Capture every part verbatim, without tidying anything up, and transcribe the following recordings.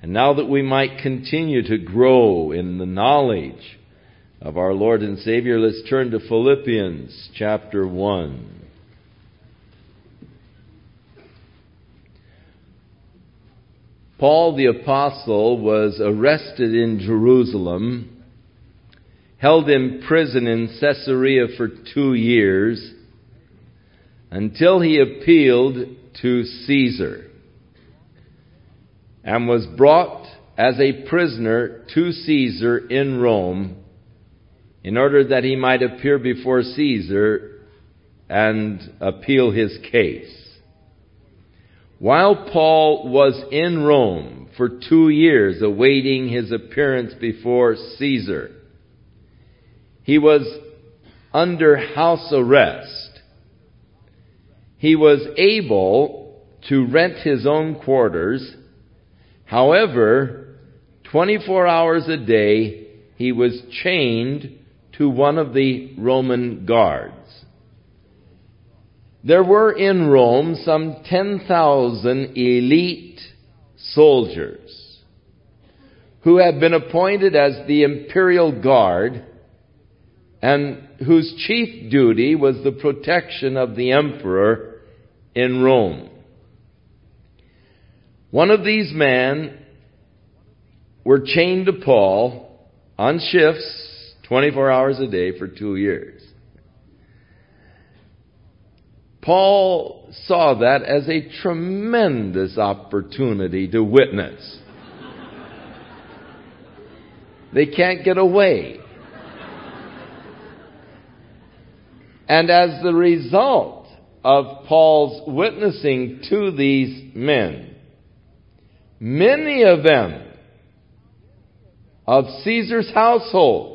And now that we might continue to grow in the knowledge of our Lord and Savior, let's turn to Philippians chapter one. Paul the Apostle was arrested in Jerusalem, held in prison in Caesarea for two years, until he appealed to Caesar, and was brought as a prisoner to Caesar in Rome, in order that he might appear before Caesar and appeal his case. While Paul was in Rome for two years awaiting his appearance before Caesar, he was under house arrest. He was able to rent his own quarters. However, twenty-four hours a day, he was chained to one of the Roman guards. There were in Rome some ten thousand elite soldiers who had been appointed as the imperial guard and whose chief duty was the protection of the emperor in Rome. One of these men were chained to Paul on shifts twenty-four hours a day for two years. Paul saw that as a tremendous opportunity to witness. They can't get away. And as the result of Paul's witnessing to these men, many of them of Caesar's household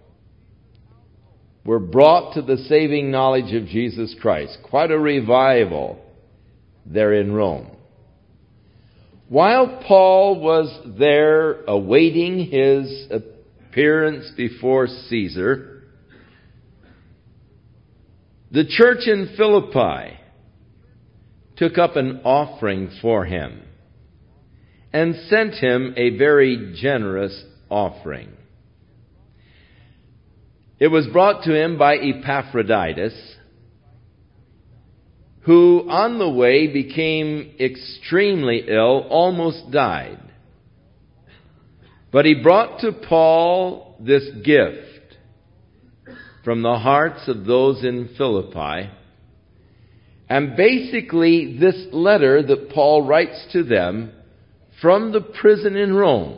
were brought to the saving knowledge of Jesus Christ. Quite a revival there in Rome. While Paul was there awaiting his appearance before Caesar, the church in Philippi took up an offering for him and sent him a very generous offering. It was brought to him by Epaphroditus, who on the way became extremely ill, almost died. But he brought to Paul this gift from the hearts of those in Philippi. And basically this letter that Paul writes to them from the prison in Rome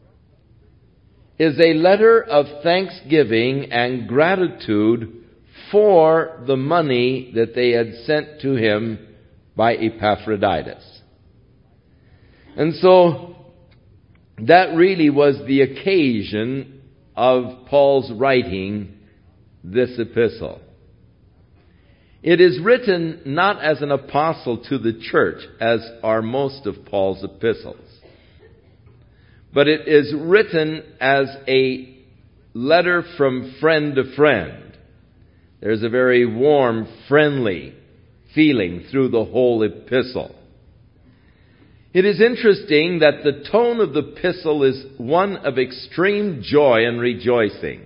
is a letter of thanksgiving and gratitude for the money that they had sent to him by Epaphroditus. And so that really was the occasion of Paul's writing this epistle. It is written not as an apostle to the church, as are most of Paul's epistles, but it is written as a letter from friend to friend. There's a very warm, friendly feeling through the whole epistle. It is interesting that the tone of the epistle is one of extreme joy and rejoicing.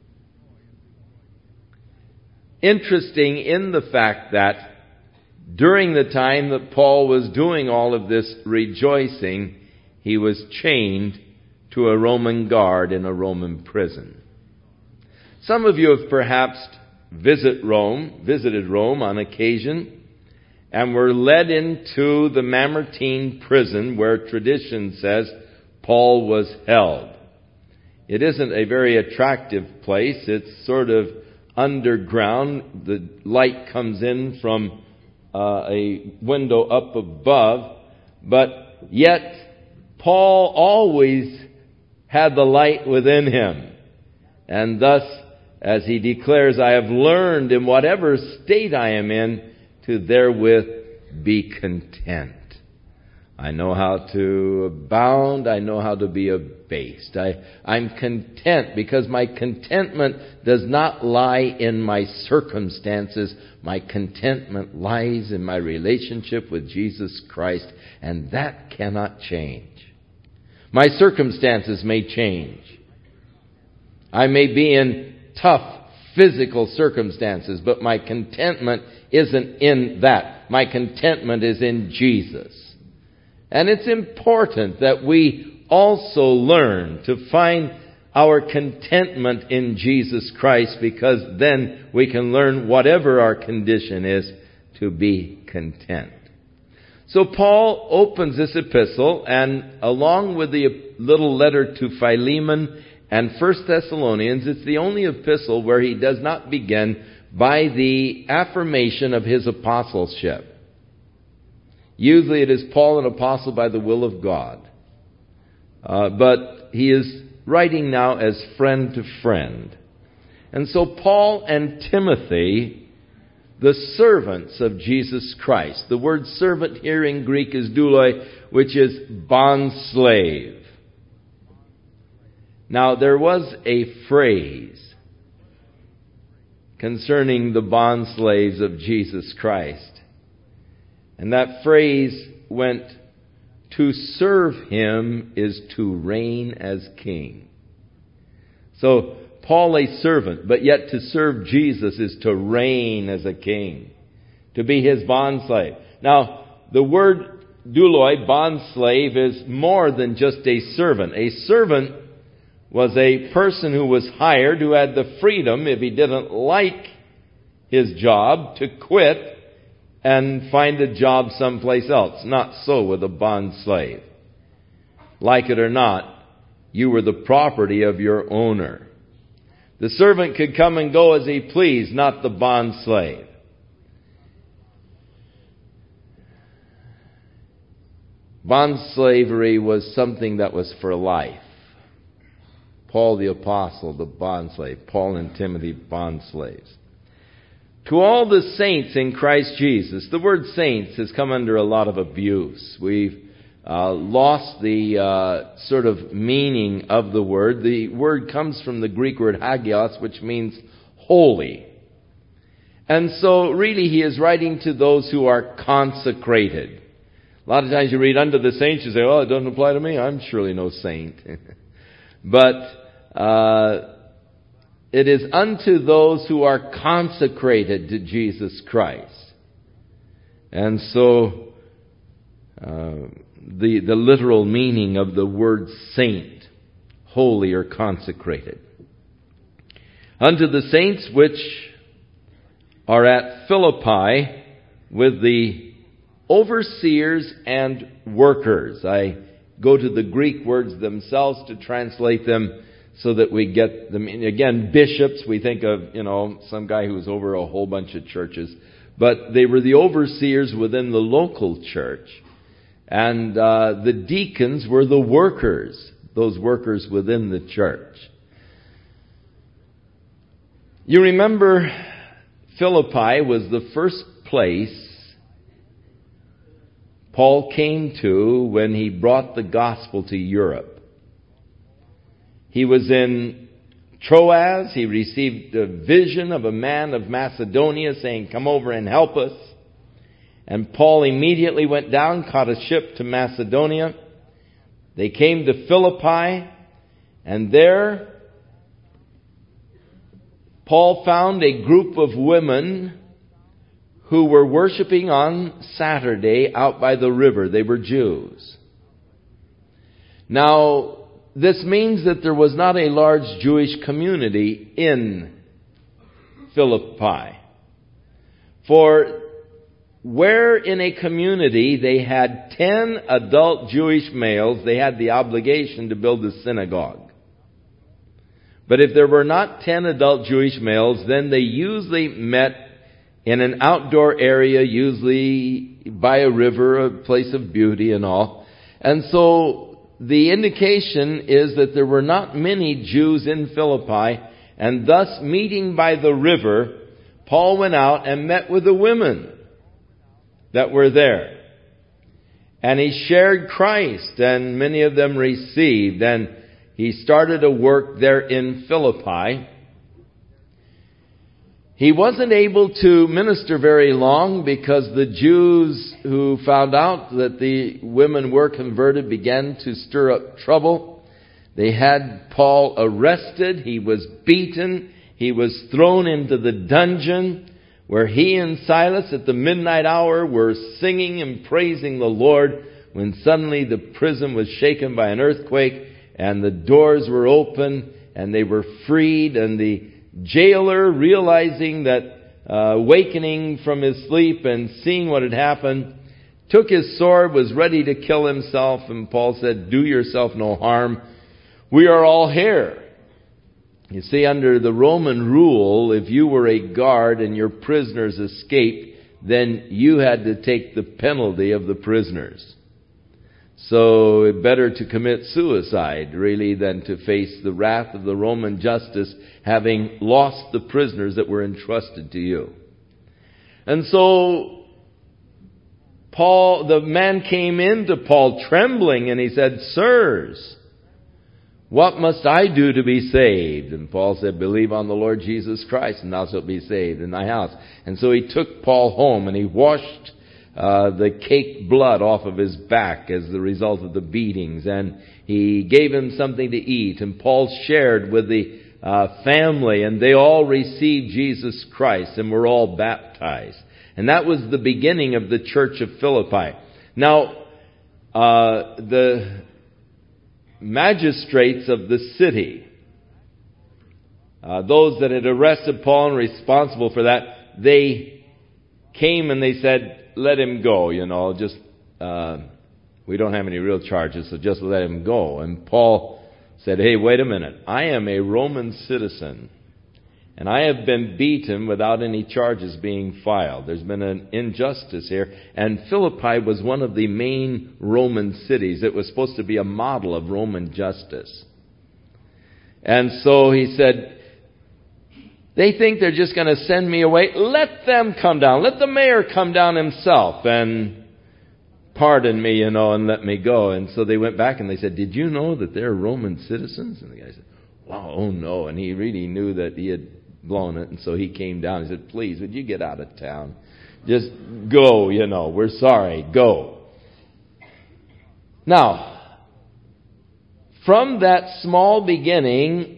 Interesting in the fact that during the time that Paul was doing all of this rejoicing, he was chained to a Roman guard in a Roman prison. Some of you have perhaps visit Rome, visited Rome on occasion, and were led into the Mamertine prison where tradition says Paul was held. It isn't a very attractive place. It's sort of underground. The light comes in from uh, a window up above, but yet Paul always had the light within him. And thus, as he declares, I have learned in whatever state I am in to therewith be content. I know how to abound. I know how to be abased. I, I'm content because my contentment does not lie in my circumstances. My contentment lies in my relationship with Jesus Christ, and that cannot change. My circumstances may change. I may be in tough physical circumstances, but my contentment isn't in that. My contentment is in Jesus. And it's important that we also learn to find our contentment in Jesus Christ, because then we can learn, whatever our condition is, to be content. So Paul opens this epistle, and along with the little letter to Philemon and First Thessalonians, it's the only epistle where he does not begin by the affirmation of his apostleship. Usually it is Paul, an apostle by the will of God. Uh, but he is writing now as friend to friend. And so Paul and Timothy, the servants of Jesus Christ. The word servant here in Greek is douloi, which is bondslave. Now, there was a phrase concerning the bondslaves of Jesus Christ. And that phrase went, to serve him is to reign as king. So, Paul a servant, but yet to serve Jesus is to reign as a king, to be his bondslave. Now, the word douloi, bondslave, is more than just a servant. A servant was a person who was hired, who had the freedom, if he didn't like his job, to quit and find a job someplace else. Not so with a bondslave. Like it or not, you were the property of your owner. The servant could come and go as he pleased, not the bondslave. Bondslavery was something that was for life. Paul the apostle, the bondslave. Paul and Timothy, bondslaves. To all the saints in Christ Jesus. The word saints has come under a lot of abuse. We've uh, lost the uh, sort of meaning of the word. The word comes from the Greek word hagios, which means holy. And so really he is writing to those who are consecrated. A lot of times you read unto the saints, you say, well, it doesn't apply to me. I'm surely no saint. But uh it is unto those who are consecrated to Jesus Christ. And so, uh, the, the literal meaning of the word saint, holy or consecrated. Unto the saints which are at Philippi with the overseers and workers. I go to the Greek words themselves to translate them so that we get them. Again, bishops, we think of, you know, some guy who was over a whole bunch of churches. But they were the overseers within the local church. And uh, the deacons were the workers, those workers within the church. You remember Philippi was the first place Paul came to when he brought the gospel to Europe. He was in Troas. He received a vision of a man of Macedonia saying, come over and help us. And Paul immediately went down, caught a ship to Macedonia. They came to Philippi, and there Paul found a group of women who were worshiping on Saturday out by the river. They were Jews. Now, this means that there was not a large Jewish community in Philippi. For where in a community they had ten adult Jewish males, they had the obligation to build a synagogue. But if there were not ten adult Jewish males, then they usually met in an outdoor area, usually by a river, a place of beauty and all. And so the indication is that there were not many Jews in Philippi, and thus meeting by the river, Paul went out and met with the women that were there. And he shared Christ, and many of them received, and he started a work there in Philippi. He wasn't able to minister very long because the Jews who found out that the women were converted began to stir up trouble. They had Paul arrested. He was beaten. He was thrown into the dungeon where he and Silas at the midnight hour were singing and praising the Lord, when suddenly the prison was shaken by an earthquake and the doors were open and they were freed, and the jailer, realizing that, uh, awakening from his sleep and seeing what had happened, took his sword, was ready to kill himself, and Paul said, "Do yourself no harm. We are all here." You see, under the Roman rule, if you were a guard and your prisoners escaped, then you had to take the penalty of the prisoners. So better to commit suicide, really, than to face the wrath of the Roman justice, having lost the prisoners that were entrusted to you. And so Paul, the man came in to Paul trembling, and he said, "Sirs, what must I do to be saved?" And Paul said, "Believe on the Lord Jesus Christ, and thou shalt be saved in thy house." And so he took Paul home, and he washed uh, the caked blood off of his back as the result of the beatings, and he gave him something to eat. And Paul shared with the uh, family, and they all received Jesus Christ and were all baptized. And that was the beginning of the church of Philippi. Now, uh, the magistrates of the city, uh, those that had arrested Paul and responsible for that, they came and they said, "Let him go, you know, just, uh, we don't have any real charges, so just let him go." And Paul said, "Hey, wait a minute. I am a Roman citizen, and I have been beaten without any charges being filed. There's been an injustice here." And Philippi was one of the main Roman cities. It was supposed to be a model of Roman justice. And so he said, "They think they're just going to send me away. Let them come down. Let the mayor come down himself and pardon me, you know, and let me go." And so they went back and they said, "Did you know that they're Roman citizens?" And the guy said, "Wow, oh no." And he really knew that he had blown it. And so he came down and said, "Please, would you get out of town? Just go, you know, we're sorry, go." Now, from that small beginning,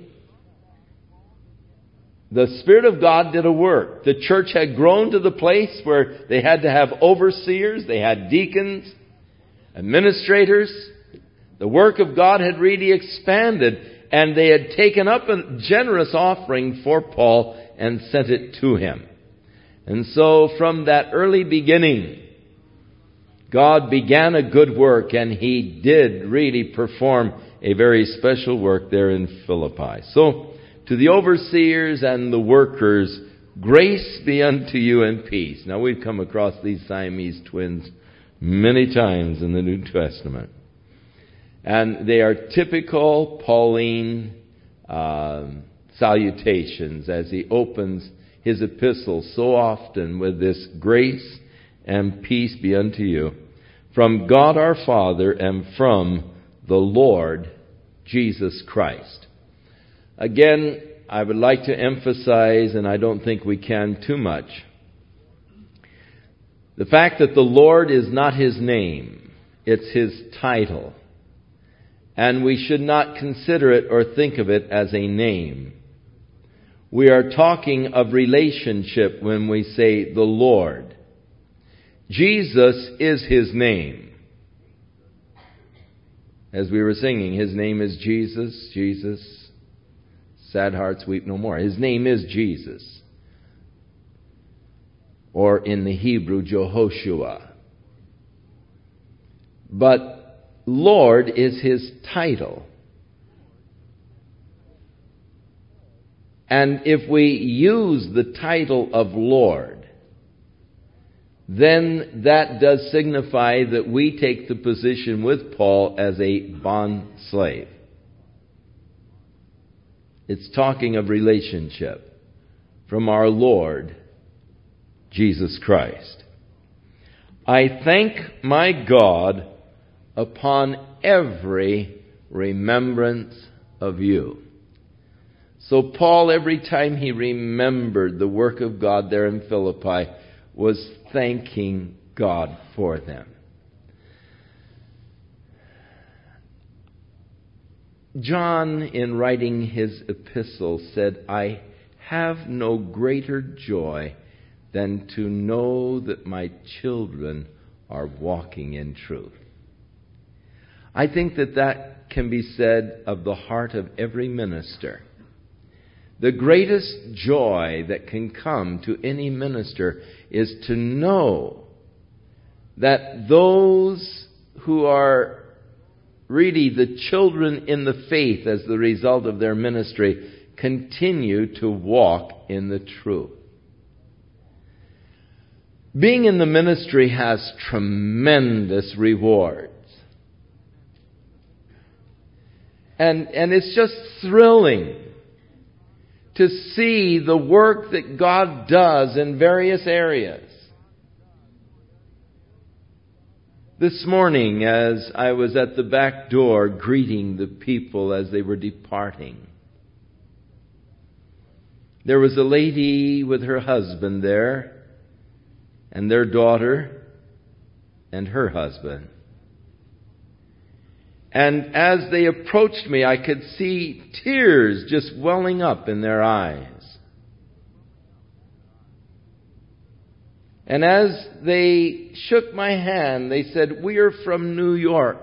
the Spirit of God did a work. The church had grown to the place where they had to have overseers, they had deacons, administrators. The work of God had really expanded, and they had taken up a generous offering for Paul and sent it to him. And so from that early beginning, God began a good work, and He did really perform a very special work there in Philippi. So, to the overseers and the workers, grace be unto you and peace. Now, we've come across these Siamese twins many times in the New Testament. And they are typical Pauline uh, salutations as he opens his epistle so often with this: grace and peace be unto you from God our Father and from the Lord Jesus Christ. Again, I would like to emphasize, and I don't think we can too much, the fact that the Lord is not His name, it's His title. And we should not consider it or think of it as a name. We are talking of relationship when we say the Lord. Jesus is His name. As we were singing, His name is Jesus, Jesus. Sad hearts weep no more. His name is Jesus. Or in the Hebrew, Jehoshua. But Lord is His title. And if we use the title of Lord, then that does signify that we take the position with Paul as a bond slave. It's talking of relationship from our Lord Jesus Christ. I thank my God upon every remembrance of you. So Paul, every time he remembered the work of God there in Philippi, was thanking God for them. John, in writing his epistle, said, "I have no greater joy than to know that my children are walking in truth." I think that that can be said of the heart of every minister. The greatest joy that can come to any minister is to know that those who are really the children in the faith as the result of their ministry continue to walk in the truth. Being in the ministry has tremendous rewards. And, and it's just thrilling to see the work that God does in various areas. This morning, as I was at the back door greeting the people as they were departing, there was a lady with her husband there, and their daughter, and her husband. And as they approached me, I could see tears just welling up in their eyes. And as they shook my hand, they said, "We are from New York.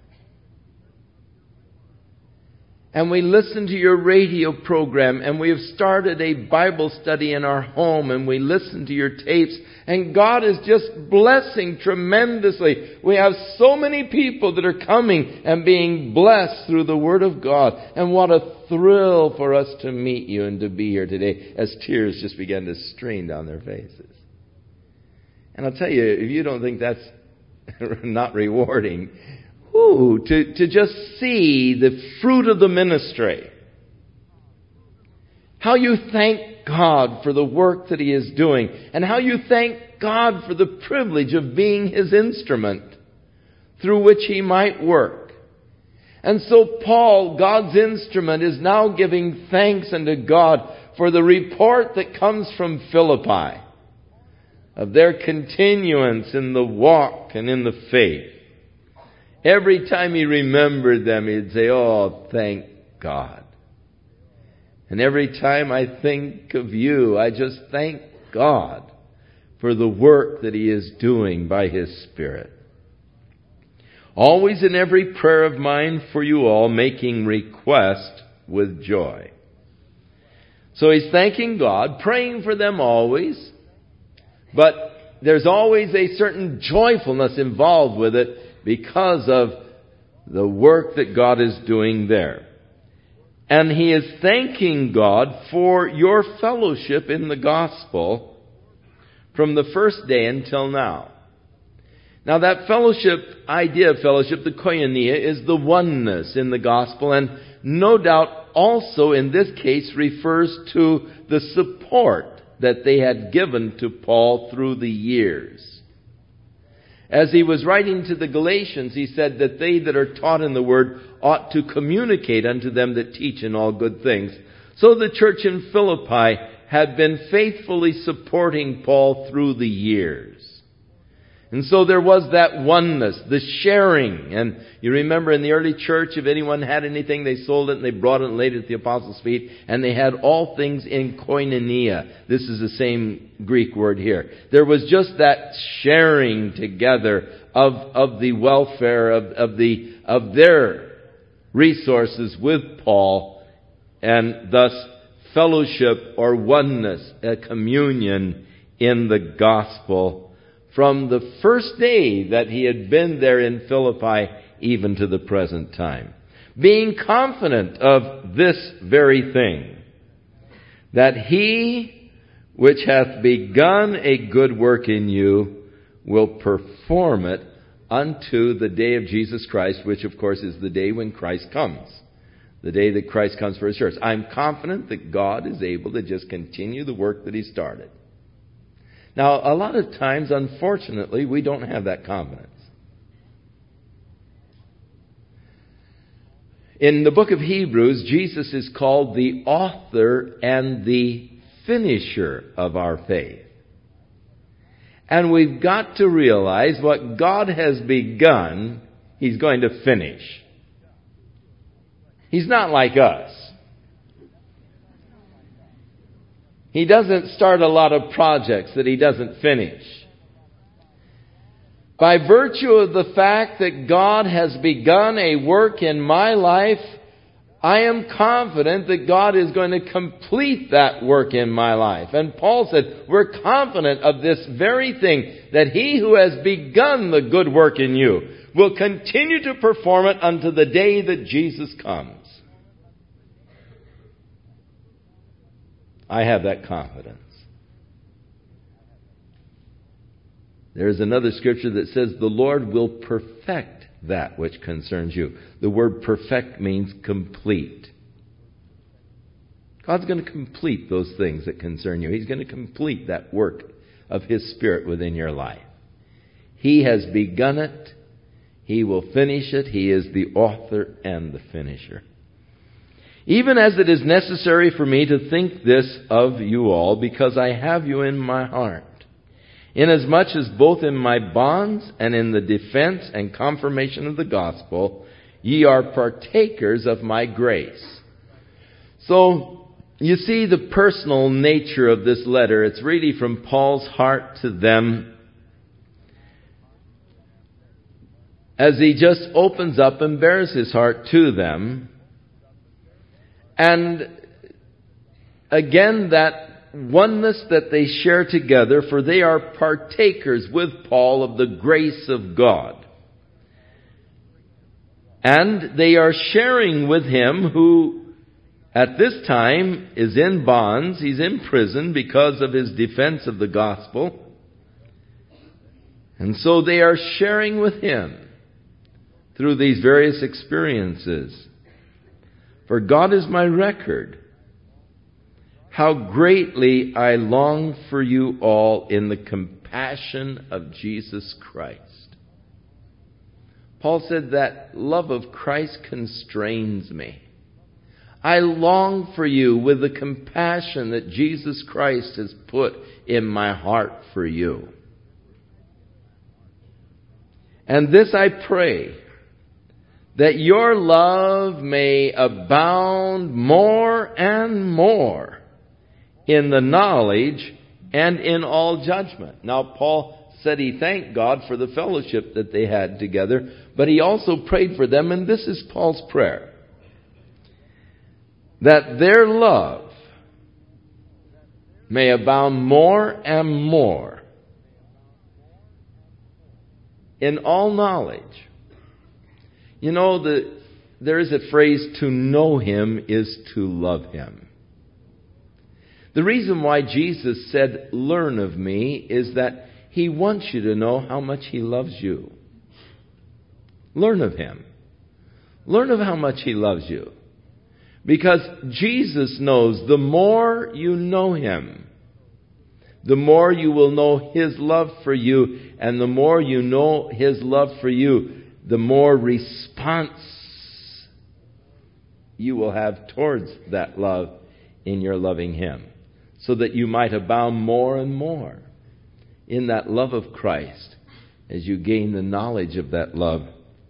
And we listened to your radio program, and we have started a Bible study in our home, and we listen to your tapes, and God is just blessing tremendously. We have so many people that are coming and being blessed through the Word of God. And what a thrill for us to meet you and to be here today," as tears just began to stream down their faces. And I'll tell you, if you don't think that's not rewarding, Ooh, to, to just see the fruit of the ministry. How you thank God for the work that He is doing. And how you thank God for the privilege of being His instrument through which He might work. And so Paul, God's instrument, is now giving thanks unto God for the report that comes from Philippi of their continuance in the walk and in the faith. Every time he remembered them, he'd say, "Oh, thank God." And every time I think of you, I just thank God for the work that He is doing by His Spirit. Always in every prayer of mine for you all, making request with joy. So he's thanking God, praying for them always, but there's always a certain joyfulness involved with it, because of the work that God is doing there. And he is thanking God for your fellowship in the gospel from the first day until now. Now that fellowship, idea of fellowship, the koinonia, is the oneness in the gospel, and no doubt also in this case refers to the support that they had given to Paul through the years. As he was writing to the Galatians, he said that they that are taught in the Word ought to communicate unto them that teach in all good things. So the church in Philippi had been faithfully supporting Paul through the years. And so there was that oneness, the sharing. And you remember in the early church, if anyone had anything, they sold it and they brought it and laid it at the apostles' feet. And they had all things in koinonia. This is the same Greek word here. There was just that sharing together of, of the welfare of, of the, of their resources with Paul. And thus fellowship or oneness, a communion in the gospel, from the first day that he had been there in Philippi, even to the present time. Being confident of this very thing, that he which hath begun a good work in you will perform it unto the day of Jesus Christ, which of course is the day when Christ comes. The day that Christ comes for His church. I'm confident that God is able to just continue the work that He started. Now, a lot of times, unfortunately, we don't have that confidence. In the book of Hebrews, Jesus is called the author and the finisher of our faith. And we've got to realize what God has begun, He's going to finish. He's not like us. He doesn't start a lot of projects that He doesn't finish. By virtue of the fact that God has begun a work in my life, I am confident that God is going to complete that work in my life. And Paul said, we're confident of this very thing, that He who has begun the good work in you will continue to perform it unto the day that Jesus comes. I have that confidence. There's another scripture that says, the Lord will perfect that which concerns you. The word perfect means complete. God's going to complete those things that concern you. He's going to complete that work of His Spirit within your life. He has begun it. He will finish it. He is the author and the finisher. Even as it is necessary for me to think this of you all, because I have you in my heart, inasmuch as both in my bonds and in the defense and confirmation of the gospel, ye are partakers of my grace. So, you see the personal nature of this letter. It's really from Paul's heart to them, as he just opens up and bears his heart to them. And again, that oneness that they share together, for they are partakers with Paul of the grace of God. And they are sharing with him who at this time is in bonds. He's in prison because of his defense of the gospel. And so they are sharing with him through these various experiences. For God is my record, how greatly I long for you all in the compassion of Jesus Christ. Paul said that love of Christ constrains me. I long for you with the compassion that Jesus Christ has put in my heart for you. And this I pray, that your love may abound more and more in the knowledge and in all judgment. Now, Paul said he thanked God for the fellowship that they had together, but he also prayed for them, and this is Paul's prayer, that their love may abound more and more in all knowledge. You know, the, there is a phrase, to know Him is to love Him. The reason why Jesus said, learn of me, is that He wants you to know how much He loves you. Learn of Him. Learn of how much He loves you. Because Jesus knows the more you know Him, the more you will know His love for you, and the more you know His love for you, the more response you will have towards that love in your loving Him, so that you might abound more and more in that love of Christ as you gain the knowledge of that love.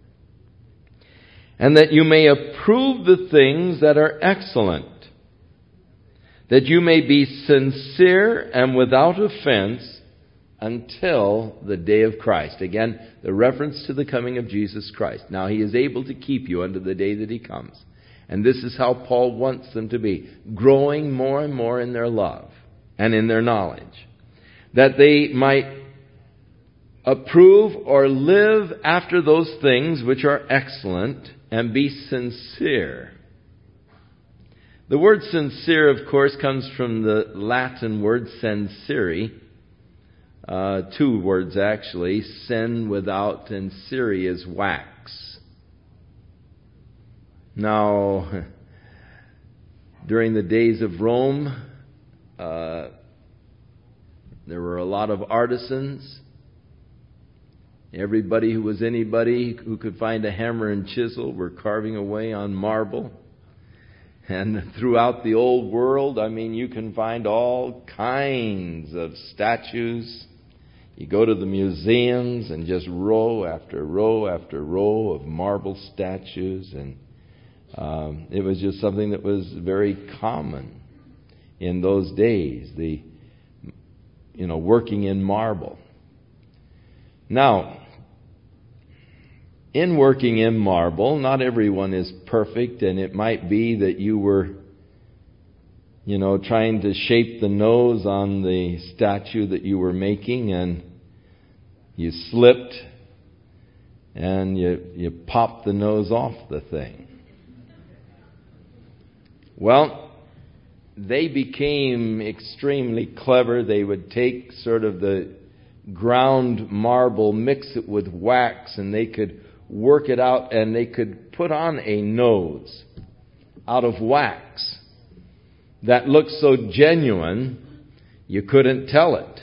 And that you may approve the things that are excellent, that you may be sincere and without offense until the day of Christ. Again, the reference to the coming of Jesus Christ. Now He is able to keep you unto the day that He comes. And this is how Paul wants them to be, growing more and more in their love and in their knowledge, that they might approve or live after those things which are excellent and be sincere. The word sincere, of course, comes from the Latin word sincere. Uh, two words actually, sen without and cere is wax. Now, during the days of Rome, uh, there were a lot of artisans, Everybody who was anybody who could find a hammer and chisel were carving away on marble. And throughout the old world, I mean, you can find all kinds of statues. You go to the museums and just row after row after row of marble statues. And um, it was just something that was very common in those days, the, you know, working in marble. Now, in working in marble, not everyone is perfect, and it might be that you were, you know, trying to shape the nose on the statue that you were making, and you slipped, and you, you popped the nose off the thing. Well, they became extremely clever. They would take sort of the ground marble, mix it with wax, and they could work it out, and they could put on a nose out of wax that looked so genuine you couldn't tell it.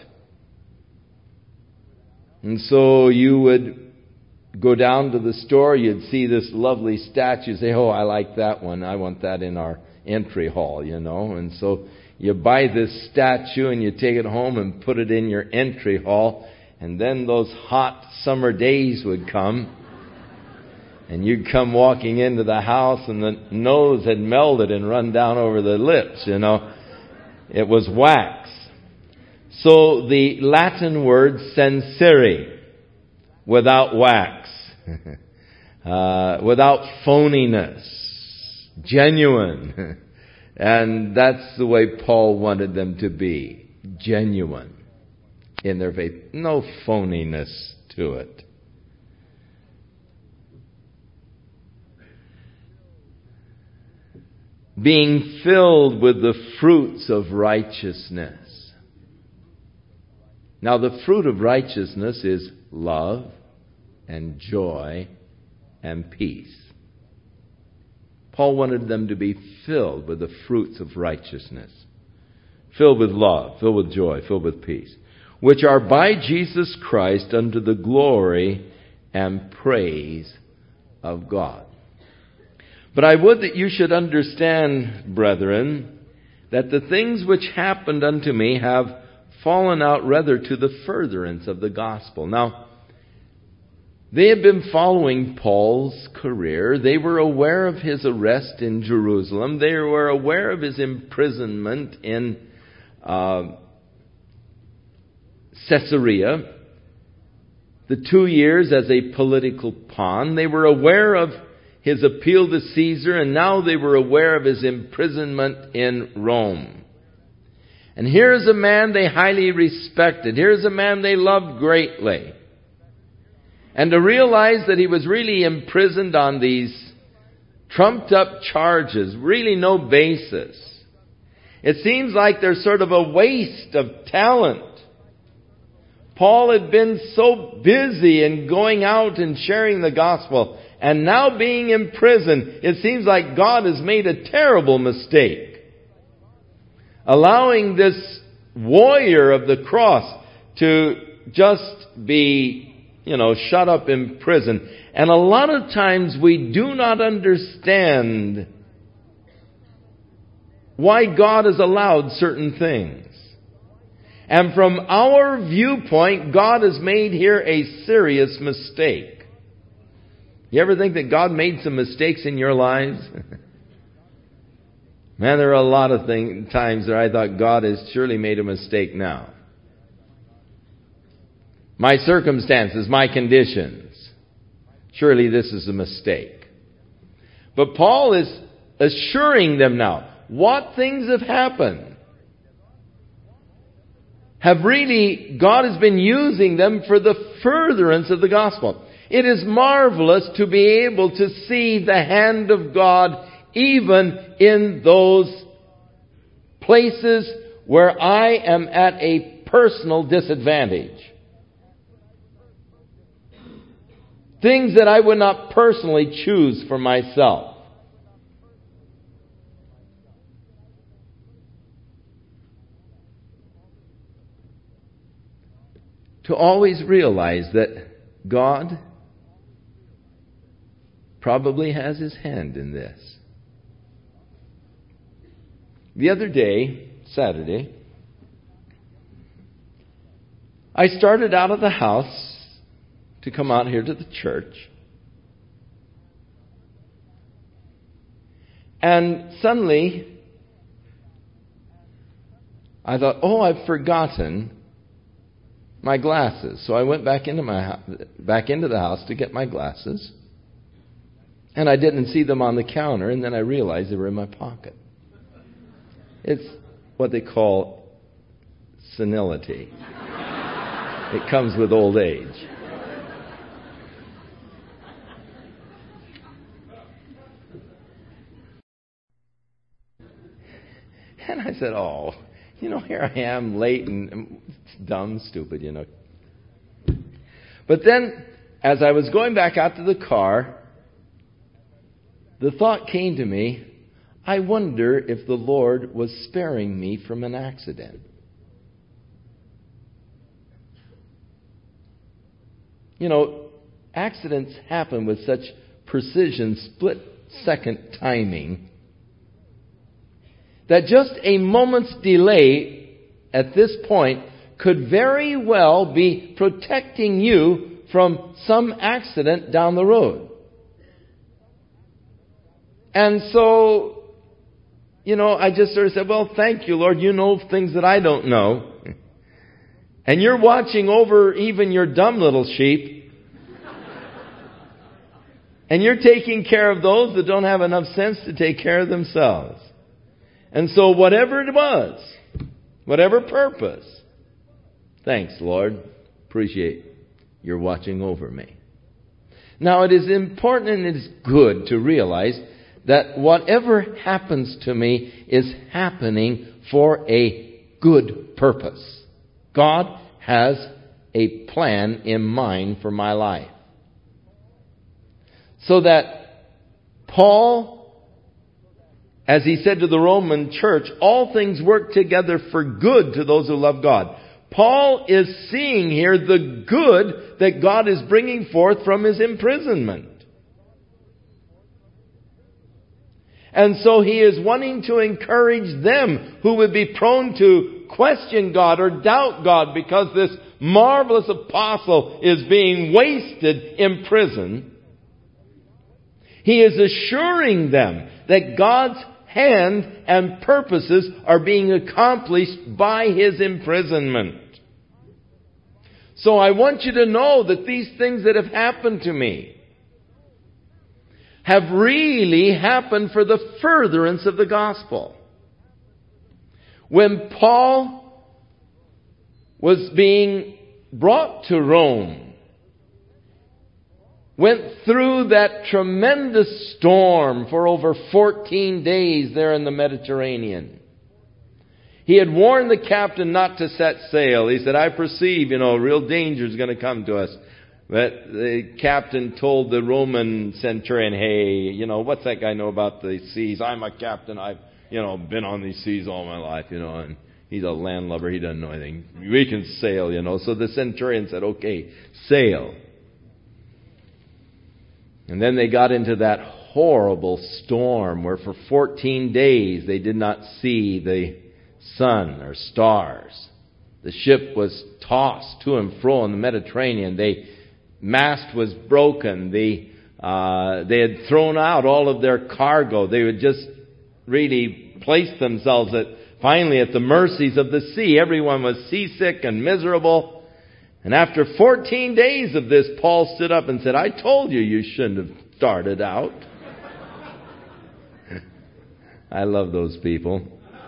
And so you would go down to the store, you'd see this lovely statue, say, oh, I like that one, I want that in our entry hall, you know. And so you buy this statue and you take it home and put it in your entry hall, and then those hot summer days would come. And you'd come walking into the house and the nose had melted and run down over the lips, you know. It was wax. So the Latin word sincere, without wax, uh, without phoniness, genuine. And that's the way Paul wanted them to be, genuine in their faith. No phoniness to it. Being filled with the fruits of righteousness. Now, the fruit of righteousness is love and joy and peace. Paul wanted them to be filled with the fruits of righteousness. Filled with love, filled with joy, filled with peace. Which are by Jesus Christ unto the glory and praise of God. But I would that you should understand, brethren, that the things which happened unto me have fallen out rather to the furtherance of the gospel. Now, they had been following Paul's career. They were aware of his arrest in Jerusalem. They were aware of his imprisonment in uh, Caesarea, the two years as a political pawn. They were aware of his appeal to Caesar, and now they were aware of his imprisonment in Rome. And here's a man they highly respected. Here's a man they loved greatly. And to realize that he was really imprisoned on these trumped up charges, really no basis. It seems like there's sort of a waste of talent. Paul had been so busy in going out and sharing the gospel, and now being in prison, it seems like God has made a terrible mistake, allowing this warrior of the cross to just be, you know, shut up in prison. And a lot of times we do not understand why God has allowed certain things. And from our viewpoint, God has made here a serious mistake. You ever think that God made some mistakes in your lives? Man, there are a lot of thing, times that I thought God has surely made a mistake now. My circumstances, my conditions. Surely this is a mistake. But Paul is assuring them now, what things have happened? Have really, God has been using them for the furtherance of the gospel. It is marvelous to be able to see the hand of God even in those places where I am at a personal disadvantage. Things that I would not personally choose for myself. To always realize that God probably has His hand in this. The other day, Saturday, I started out of the house to come out here to the church. And suddenly, I thought, oh, I've forgotten my glasses. So I went back into my back into the house to get my glasses. And I didn't see them on the counter, and then I realized they were in my pocket. It's what they call senility. It comes with old age. And I said, oh, you know, here I am late and dumb, stupid, you know. But then, as I was going back out to the car, the thought came to me, I wonder if the Lord was sparing me from an accident. You know, accidents happen with such precision, split-second timing, that just a moment's delay at this point could very well be protecting you from some accident down the road. And so, you know, I just sort of said, well, thank you, Lord. You know things that I don't know. And you're watching over even your dumb little sheep. And you're taking care of those that don't have enough sense to take care of themselves. And so whatever it was, whatever purpose, thanks, Lord. Appreciate your watching over me. Now, it is important and it is good to realize that whatever happens to me is happening for a good purpose. God has a plan in mind for my life. So that Paul, as he said to the Roman church, all things work together for good to those who love God. Paul is seeing here the good that God is bringing forth from his imprisonment. And so he is wanting to encourage them who would be prone to question God or doubt God because this marvelous apostle is being wasted in prison. He is assuring them that God's hand and purposes are being accomplished by his imprisonment. So I want you to know that these things that have happened to me have really happened for the furtherance of the gospel. When Paul was being brought to Rome, went through that tremendous storm for over fourteen days there in the Mediterranean. He had warned the captain not to set sail. He said, I perceive, you know, real danger is going to come to us. But the captain told the Roman centurion, hey, you know, what's that guy know about the seas? I'm a captain. I've, you know, been on these seas all my life, you know, and he's a landlubber. He doesn't know anything. We can sail, you know. So the centurion said, okay, sail. And then they got into that horrible storm where for fourteen days they did not see the sun or stars. The ship was tossed to and fro in the Mediterranean. They mast was broken. The uh, they had thrown out all of their cargo. They would just really place themselves at finally at the mercies of the sea. Everyone was seasick and miserable. And after fourteen days of this, Paul stood up and said, I told you you shouldn't have started out. I love those people.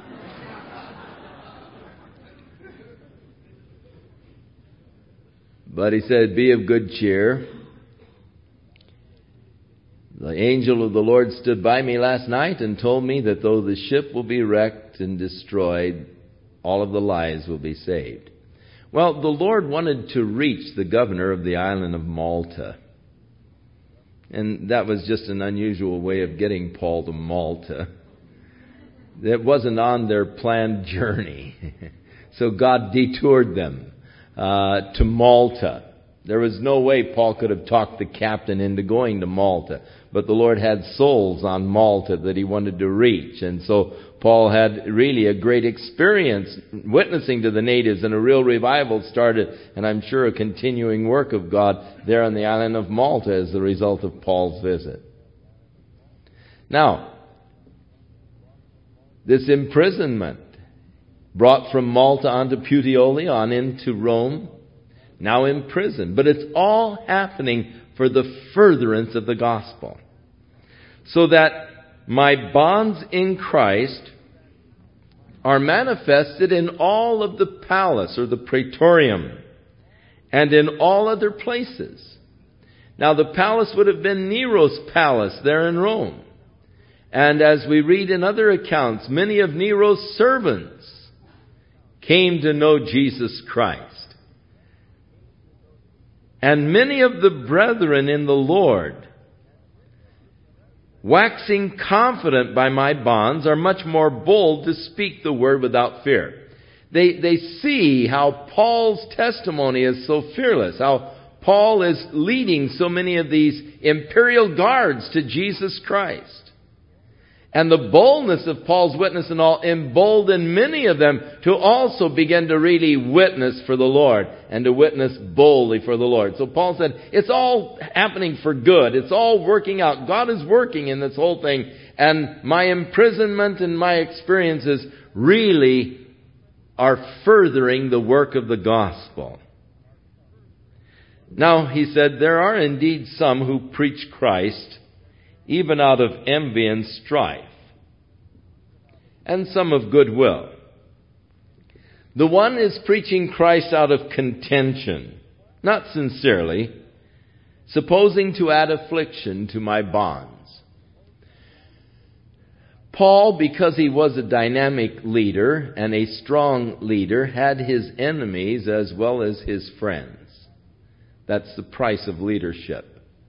But he said, be of good cheer. The angel of the Lord stood by me last night and told me that though the ship will be wrecked and destroyed, all of the lives will be saved. Well, the Lord wanted to reach the governor of the island of Malta. And that was just an unusual way of getting Paul to Malta. It wasn't on their planned journey. So God detoured them uh, to Malta. There was no way Paul could have talked the captain into going to Malta. But the Lord had souls on Malta that he wanted to reach. And so Paul had really a great experience witnessing to the natives, and a real revival started, and I'm sure a continuing work of God there on the island of Malta as the result of Paul's visit. Now, this imprisonment brought from Malta onto Puteoli on into Rome, now in prison. But it's all happening for the furtherance of the gospel. So that my bonds in Christ are manifested in all of the palace or the praetorium and in all other places. Now the palace would have been Nero's palace there in Rome. And as we read in other accounts, many of Nero's servants came to know Jesus Christ. And many of the brethren in the Lord, waxing confident by my bonds, are much more bold to speak the word without fear. They, they see how Paul's testimony is so fearless, how Paul is leading so many of these imperial guards to Jesus Christ. And the boldness of Paul's witness and all emboldened many of them to also begin to really witness for the Lord and to witness boldly for the Lord. So Paul said, it's all happening for good. It's all working out. God is working in this whole thing. And my imprisonment and my experiences really are furthering the work of the gospel. Now, he said, there are indeed some who preach Christ even out of envy and strife, and some of goodwill. The one is preaching Christ out of contention, not sincerely, supposing to add affliction to my bonds. Paul, because he was a dynamic leader and a strong leader, had his enemies as well as his friends. That's the price of leadership.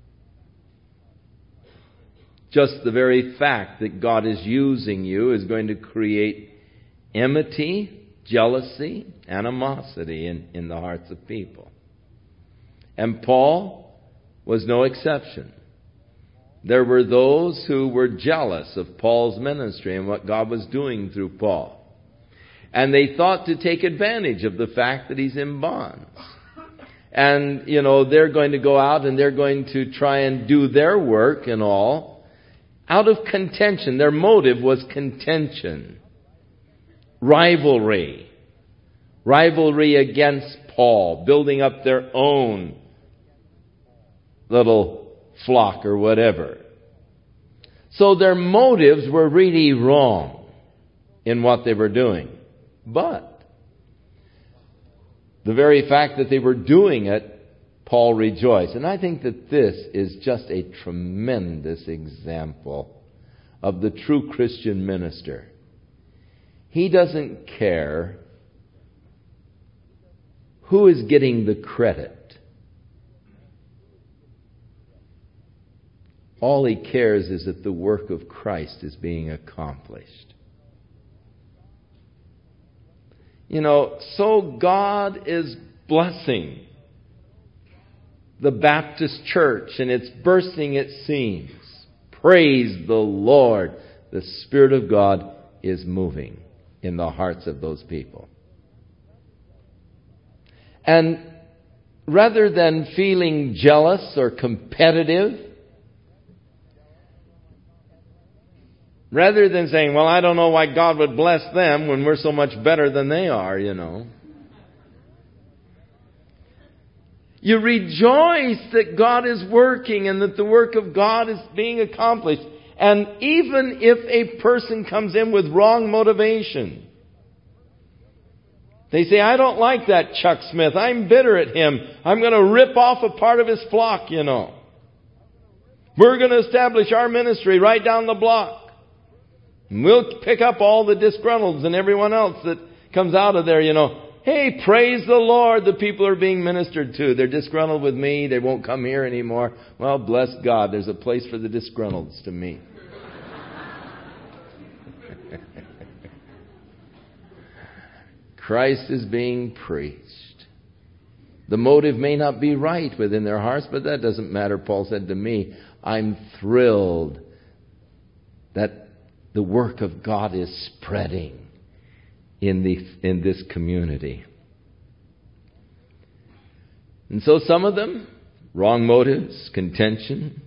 Just the very fact that God is using you is going to create enmity, jealousy, animosity in, in the hearts of people. And Paul was no exception. There were those who were jealous of Paul's ministry and what God was doing through Paul. And they thought to take advantage of the fact that he's in bonds. And, you know, they're going to go out and they're going to try and do their work and all out of contention. Their motive was contention. Rivalry. Rivalry against Paul. Building up their own little flock or whatever. So their motives were really wrong in what they were doing. But the very fact that they were doing it, Paul rejoiced. And I think that this is just a tremendous example of the true Christian minister. He doesn't care who is getting the credit. All he cares is that the work of Christ is being accomplished. You know, so God is blessing the Baptist church, and it's bursting its seams. Praise the Lord. The Spirit of God is moving in the hearts of those people. And rather than feeling jealous or competitive, rather than saying, well, I don't know why God would bless them when we're so much better than they are, you know. You rejoice that God is working and that the work of God is being accomplished. And even if a person comes in with wrong motivation, they say, I don't like that Chuck Smith. I'm bitter at him. I'm going to rip off a part of his flock, you know. We're going to establish our ministry right down the block. And we'll pick up all the disgruntles and everyone else that comes out of there, you know. Hey, praise the Lord, the people are being ministered to. They're disgruntled with me. They won't come here anymore. Well, bless God. There's a place for the disgruntleds to meet. Christ is being preached. The motive may not be right within their hearts, but that doesn't matter. Paul said to me, I'm thrilled that the work of God is spreading in the in this community. And so some of them, wrong motives, contention,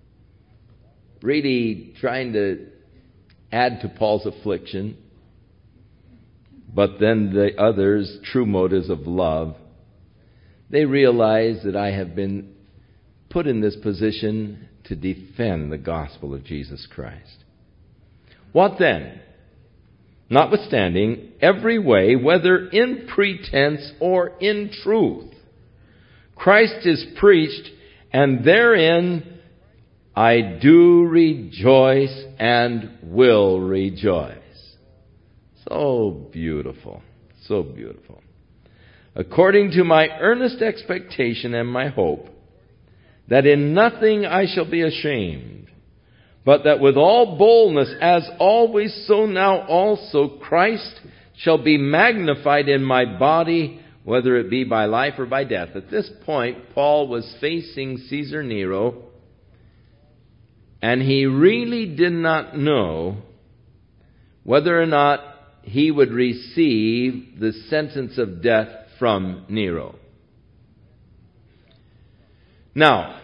really trying to add to Paul's affliction. But then the others, true motives of love, they realize that I have been put in this position to defend the gospel of Jesus Christ. What then? Notwithstanding, every way, whether in pretense or in truth, Christ is preached, and therein I do rejoice and will rejoice. So beautiful, so beautiful. According to my earnest expectation and my hope, that in nothing I shall be ashamed, but that with all boldness, as always, so now also Christ shall be magnified in my body, whether it be by life or by death. At this point, Paul was facing Caesar Nero, and he really did not know whether or not he would receive the sentence of death from Nero. Now,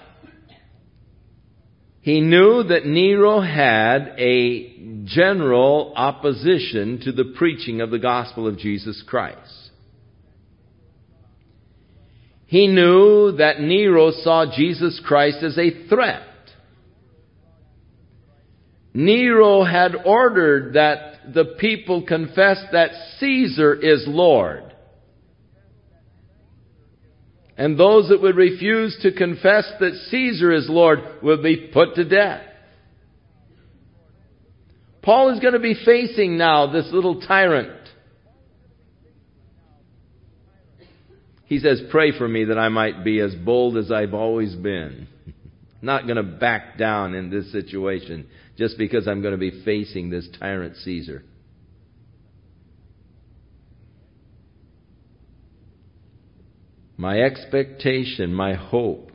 he knew that Nero had a general opposition to the preaching of the gospel of Jesus Christ. He knew that Nero saw Jesus Christ as a threat. Nero had ordered that the people confess that Caesar is Lord. And those that would refuse to confess that Caesar is Lord will be put to death. Paul is going to be facing now this little tyrant. He says, pray for me that I might be as bold as I've always been. Not going to back down in this situation just because I'm going to be facing this tyrant Caesar. My expectation, my hope,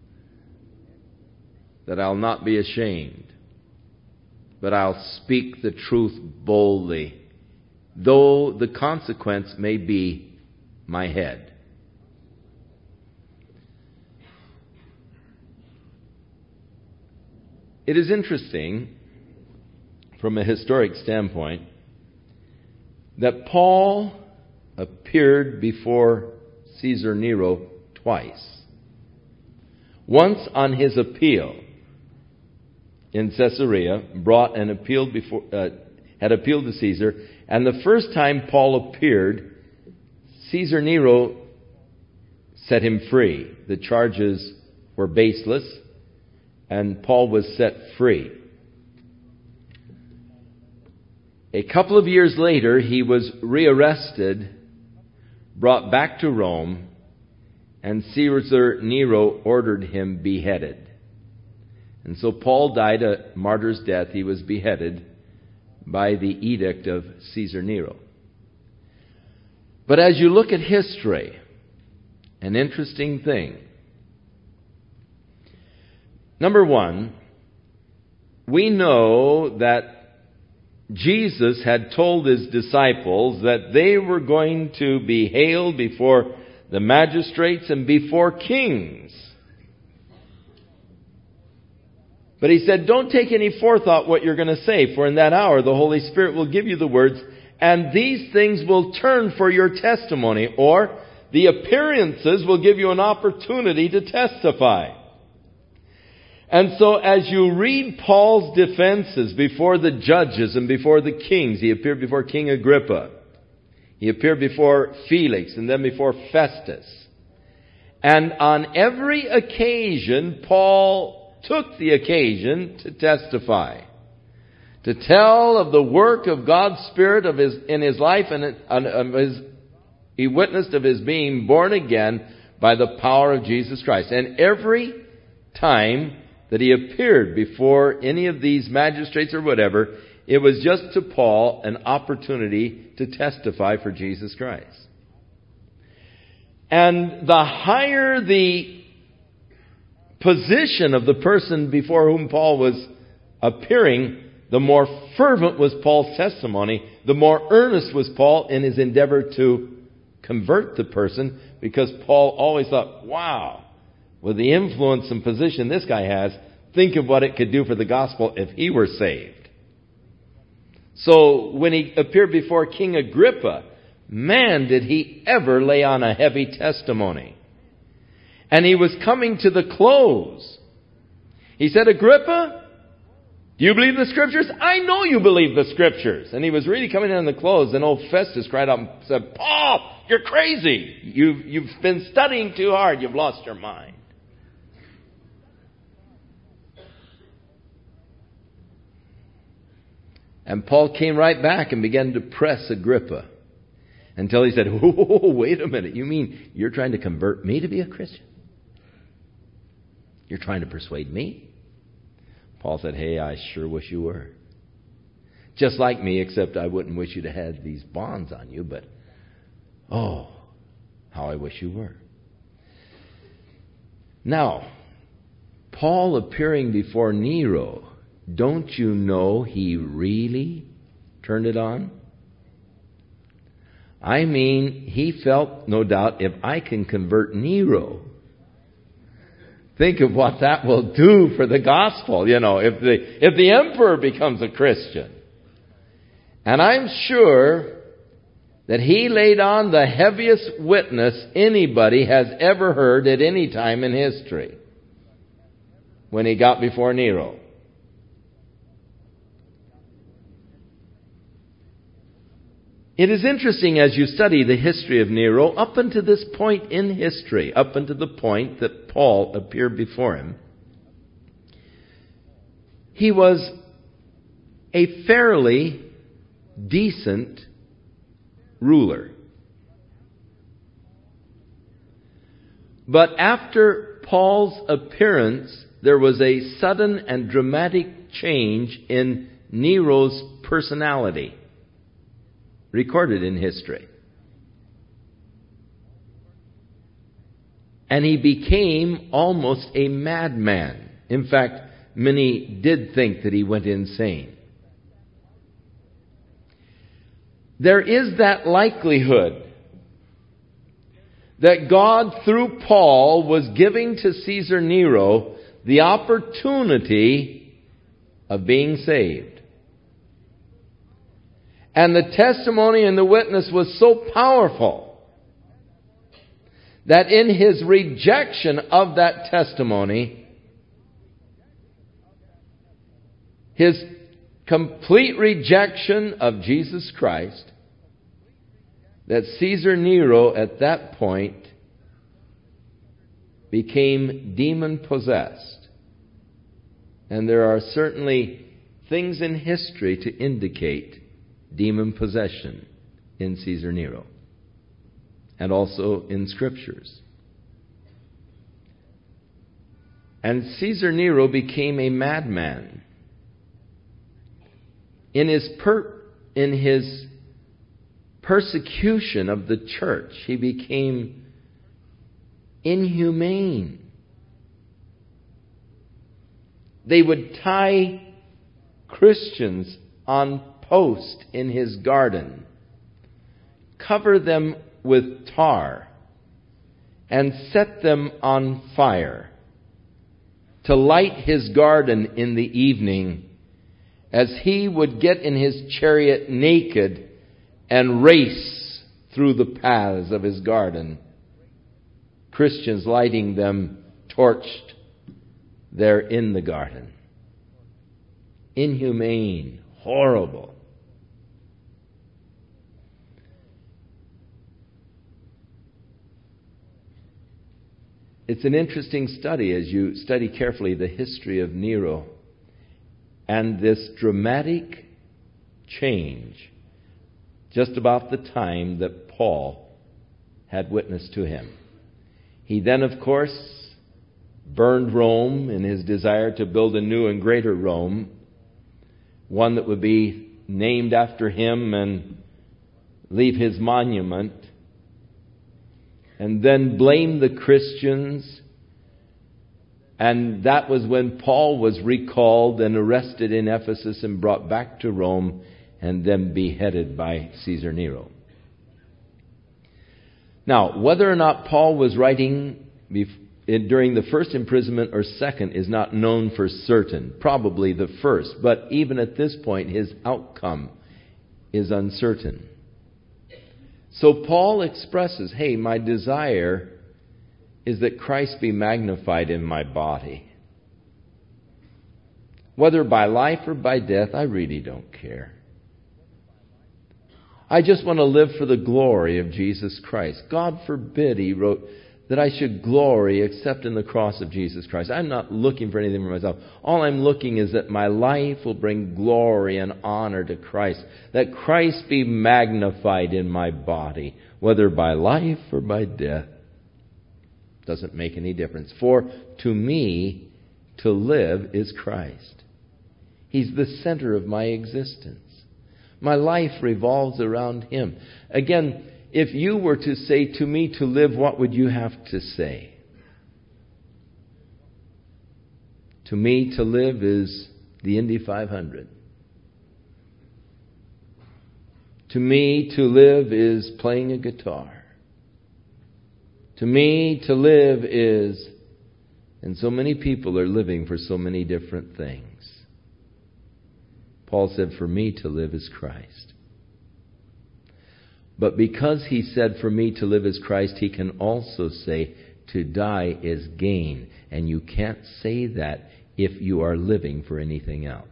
that I'll not be ashamed, but I'll speak the truth boldly, though the consequence may be my head. It is interesting, from a historic standpoint, that Paul appeared before Caesar Nero twice. Once on his appeal in Caesarea, brought and appealed before, uh, had appealed to Caesar, and the first time Paul appeared, Caesar Nero set him free. The charges were baseless, and Paul was set free. A couple of years later, he was rearrested, brought back to Rome, and Caesar Nero ordered him beheaded. And so Paul died a martyr's death. He was beheaded by the edict of Caesar Nero. But as you look at history, an interesting thing. Number one, we know that Jesus had told his disciples that they were going to be haled before the magistrates and before kings. But he said, don't take any forethought what you're going to say, for in that hour the Holy Spirit will give you the words, and these things will turn for your testimony, or the appearances will give you an opportunity to testify. And so as you read Paul's defenses before the judges and before the kings, he appeared before King Agrippa. He appeared before Felix and then before Festus. And on every occasion, Paul took the occasion to testify, to tell of the work of God's Spirit of his, in his life, and of his, he witnessed of his being born again by the power of Jesus Christ. And every time that he appeared before any of these magistrates or whatever, it was just to Paul an opportunity to testify for Jesus Christ. And the higher the position of the person before whom Paul was appearing, the more fervent was Paul's testimony, the more earnest was Paul in his endeavor to convert the person, because Paul always thought, wow, with the influence and position this guy has, think of what it could do for the gospel if he were saved. So when he appeared before King Agrippa, man, did he ever lay on a heavy testimony. And he was coming to the close. He said, Agrippa, do you believe the Scriptures? I know you believe the Scriptures. And he was really coming in on the close, and old Festus cried out and said, Paul, you're crazy. You've, you've been studying too hard. You've lost your mind. And Paul came right back and began to press Agrippa until he said, oh, wait a minute. You mean you're trying to convert me to be a Christian? You're trying to persuade me? Paul said, hey, I sure wish you were. Just like me, except I wouldn't wish you to have these bonds on you, but oh, how I wish you were. Now, Paul appearing before Nero, don't you know he really turned it on? I mean, he felt, no doubt, if I can convert Nero, think of what that will do for the gospel, you know, if the, if the emperor becomes a Christian. And I'm sure that he laid on the heaviest witness anybody has ever heard at any time in history when he got before Nero. It is interesting as you study the history of Nero, up until this point in history, up until the point that Paul appeared before him, he was a fairly decent ruler. But after Paul's appearance, there was a sudden and dramatic change in Nero's personality, recorded in history. And he became almost a madman. In fact, many did think that he went insane. There is that likelihood that God, through Paul, was giving to Caesar Nero the opportunity of being saved. And the testimony and the witness was so powerful that in his rejection of that testimony, his complete rejection of Jesus Christ, that Caesar Nero at that point became demon-possessed. And there are certainly things in history to indicate demon possession in Caesar Nero, and also in Scriptures. And Caesar Nero became a madman. In his per, in his persecution of the church, he became inhumane. They would tie Christians on post in his garden, cover them with tar, and set them on fire to light his garden in the evening, as he would get in his chariot naked and race through the paths of his garden, Christians lighting them torched there in the garden. Inhumane, horrible. It's an interesting study as you study carefully the history of Nero and this dramatic change just about the time that Paul had witnessed to him. He then, of course, burned Rome in his desire to build a new and greater Rome, one that would be named after him and leave his monument. and then blame the Christians. And that was when Paul was recalled and arrested in Ephesus and brought back to Rome and then beheaded by Caesar Nero. Now, whether or not Paul was writing during the first imprisonment or second is not known for certain. Probably the first. But even at this point, his outcome is uncertain. So Paul expresses, hey, my desire is that Christ be magnified in my body. Whether by life or by death, I really don't care. I just want to live for the glory of Jesus Christ. God forbid, he wrote, that I should glory except in the cross of Jesus Christ. I'm not looking for anything for myself. All I'm looking is that my life will bring glory and honor to Christ. That Christ be magnified in my body, whether by life or by death. Doesn't make any difference. For to me, to live is Christ. He's the center of my existence. My life revolves around Him. Again, if you were to say to me to live, what would you have to say? To me, to live is the Indy five hundred. To me, to live is playing a guitar. To me, to live is, and so many people are living for so many different things. Paul said, for me to live is Christ. But because he said, for me to live is Christ, he can also say, to die is gain. And you can't say that if you are living for anything else.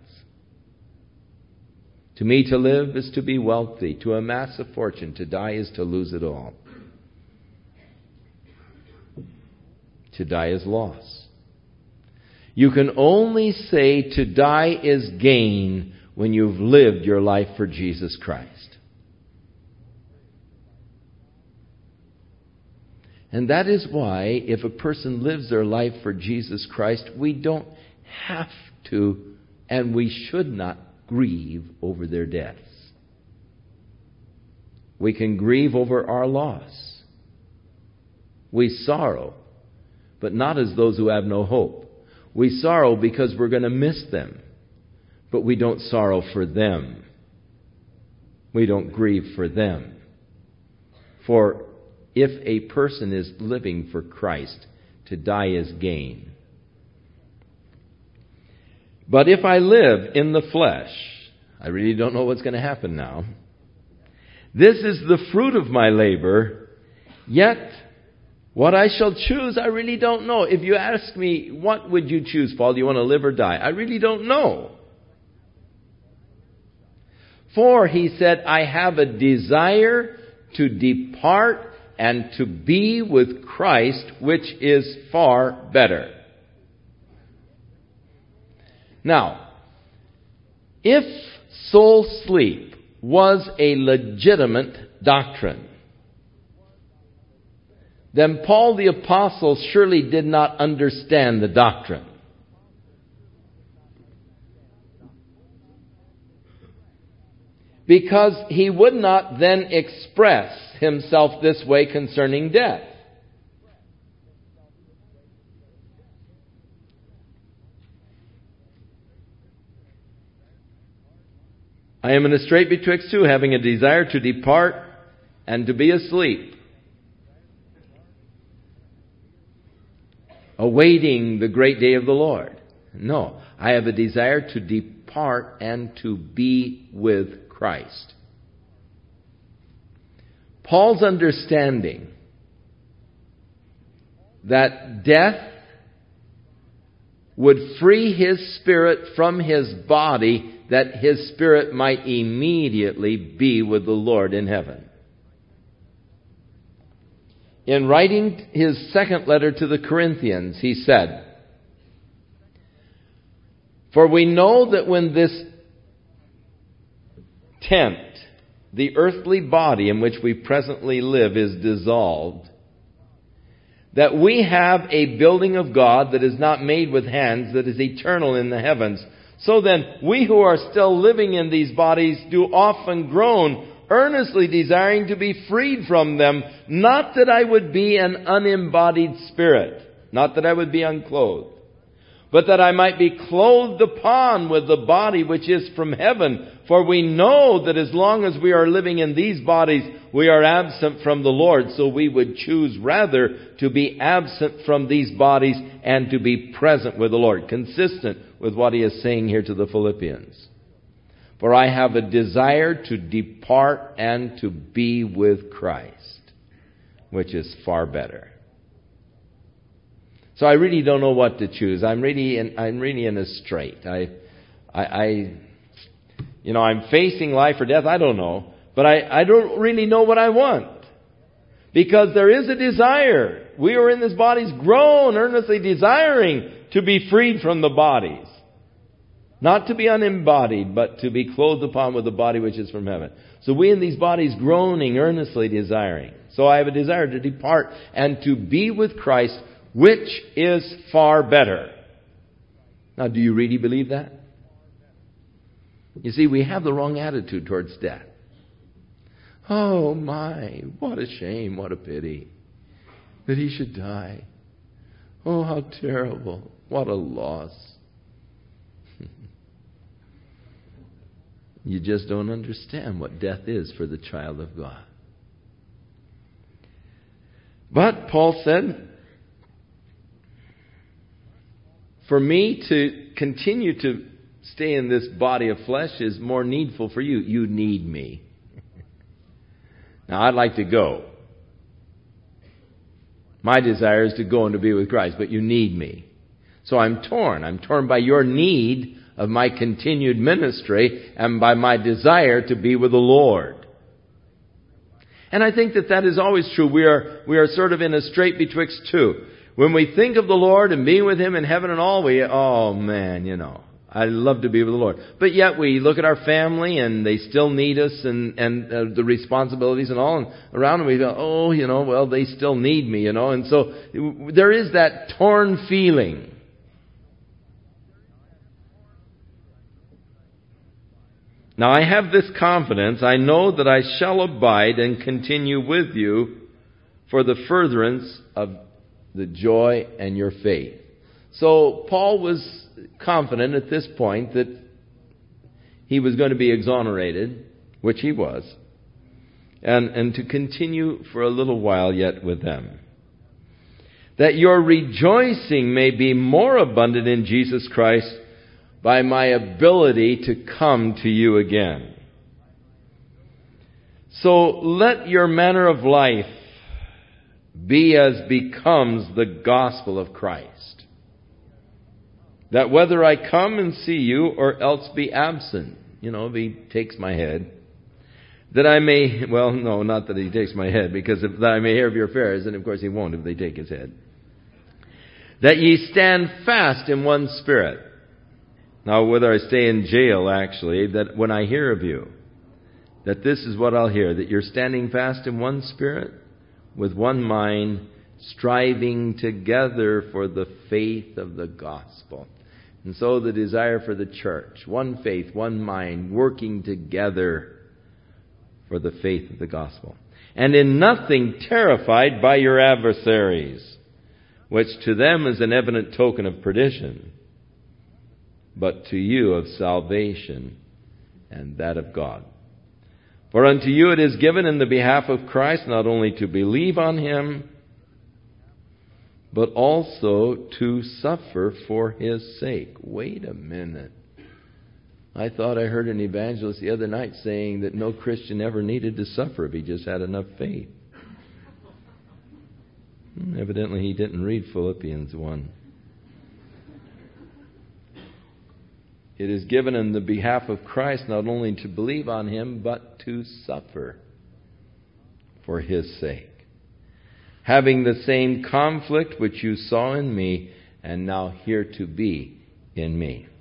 To me to live is to be wealthy, to amass a fortune. To die is to lose it all. To die is loss. You can only say to die is gain when you've lived your life for Jesus Christ. And that is why if a person lives their life for Jesus Christ, we don't have to and we should not grieve over their deaths. We can grieve over our loss. We sorrow, but not as those who have no hope. We sorrow because we're going to miss them, but we don't sorrow for them. We don't grieve for them. For if a person is living for Christ, to die is gain. But if I live in the flesh, I really don't know what's going to happen now. This is the fruit of my labor, yet what I shall choose, I really don't know. If you ask me, what would you choose, Paul? Do you want to live or die? I really don't know. For, he said, I have a desire to depart and to be with Christ, which is far better. Now, if soul sleep was a legitimate doctrine, then Paul the Apostle surely did not understand the doctrine. Because he would not then express himself this way concerning death. I am in a strait betwixt two, having a desire to depart and to be asleep, awaiting the great day of the Lord. No, I have a desire to depart and to be with Christ. Paul's understanding that death would free his spirit from his body, that his spirit might immediately be with the Lord in heaven. In writing his second letter to the Corinthians, he said, for we know that when this tent, the earthly body in which we presently live, is dissolved, that we have a building of God that is not made with hands, that is eternal in the heavens. So then, we who are still living in these bodies do often groan, earnestly desiring to be freed from them, not that I would be an unembodied spirit, not that I would be unclothed, but that I might be clothed upon with the body which is from heaven. For we know that as long as we are living in these bodies, we are absent from the Lord. So we would choose rather to be absent from these bodies and to be present with the Lord. Consistent with what he is saying here to the Philippians. For I have a desire to depart and to be with Christ, which is far better. So I really don't know what to choose. I'm really in, I'm really in a strait. I, I, I, you know, I'm facing life or death. I don't know. But I, I don't really know what I want. Because there is a desire. We are in this bodies grown, earnestly desiring to be freed from the bodies. Not to be unembodied, but to be clothed upon with the body which is from heaven. So we in these bodies groaning, earnestly desiring. So I have a desire to depart and to be with Christ, which is far better. Now, do you really believe that? You see, we have the wrong attitude towards death. Oh my, what a shame, what a pity that he should die. Oh, how terrible, what a loss. You just don't understand what death is for the child of God. But Paul said, for me to continue to stay in this body of flesh is more needful for you. You need me. Now, I'd like to go. My desire is to go and to be with Christ, but you need me. So I'm torn. I'm torn by your need of my continued ministry and by my desire to be with the Lord. And I think that that is always true. We are, we are sort of in a strait betwixt two. When we think of the Lord and being with Him in heaven and all, we, oh man, you know, I love to be with the Lord. But yet we look at our family and they still need us and, and uh, the responsibilities and all and around and we go, oh, you know, well, they still need me, you know. And so there is that torn feeling. Now I have this confidence. I know that I shall abide and continue with you for the furtherance of the joy and your faith. So Paul was confident at this point that he was going to be exonerated, which he was, and, and to continue for a little while yet with them. That your rejoicing may be more abundant in Jesus Christ by my ability to come to you again. So let your manner of life be as becomes the gospel of Christ. That whether I come and see you or else be absent, you know, if he takes my head, that I may, well, no, not that he takes my head, because if that I may hear of your affairs, and of course he won't if they take his head. That ye stand fast in one spirit. Now, whether I stay in jail, actually, that when I hear of you, that this is what I'll hear, that you're standing fast in one spirit, with one mind, striving together for the faith of the gospel. And so the desire for the church, one faith, one mind, working together for the faith of the gospel. And in nothing terrified by your adversaries, which to them is an evident token of perdition, but to you of salvation and that of God. For unto you it is given in the behalf of Christ not only to believe on Him, but also to suffer for His sake. Wait a minute. I thought I heard an evangelist the other night saying that no Christian ever needed to suffer if he just had enough faith. Evidently he didn't read Philippians one. It is given in the behalf of Christ not only to believe on Him, but to suffer for His sake. Having the same conflict which you saw in me, and now here to be in me.